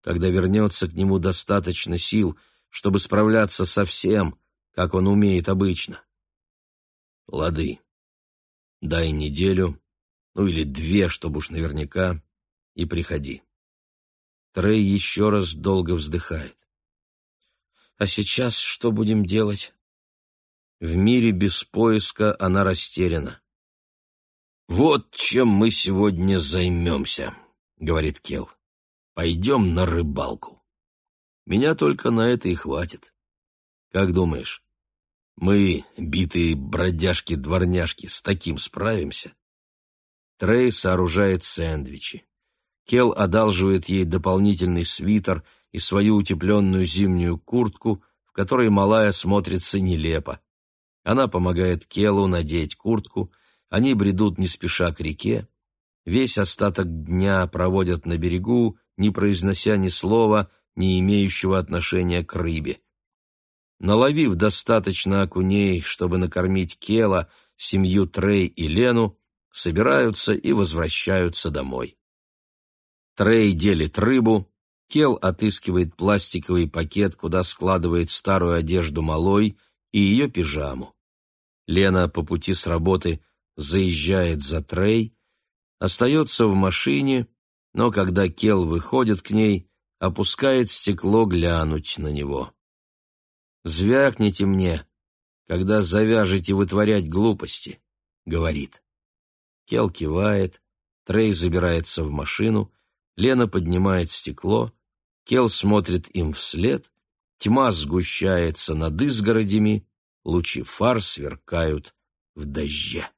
когда вернется к нему достаточно сил, чтобы справляться со всем, как он умеет обычно. Лады. Дай неделю, ну или две, чтобы уж наверняка, и приходи. Трей еще раз долго вздыхает. А сейчас что будем делать? В мире без поиска она растеряна. «Вот чем мы сегодня займемся», — говорит Кел. «Пойдем на рыбалку. Меня только на это и хватит. Как думаешь, мы, битые бродяжки-дворняжки, с таким справимся?» Трей сооружает сэндвичи. Кел одалживает ей дополнительный свитер и свою утепленную зимнюю куртку, в которой малая смотрится нелепо. Она помогает Келу надеть куртку, они бредут не спеша к реке. Весь остаток дня проводят на берегу, не произнося ни слова, не имеющего отношения к рыбе. Наловив достаточно окуней, чтобы накормить Кела, семью Трей и Лену, собираются и возвращаются домой. Трей делит рыбу, Кел отыскивает пластиковый пакет, куда складывает старую одежду малой и ее пижаму. Лена по пути с работы заезжает за Трей, остается в машине, но когда Кел выходит к ней, опускает стекло глянуть на него. «Звякните мне, когда завяжете вытворять глупости», — говорит. Кел кивает, Трей забирается в машину, Лена поднимает стекло, Кел смотрит им вслед, тьма сгущается над изгородями, лучи фар сверкают в дожде.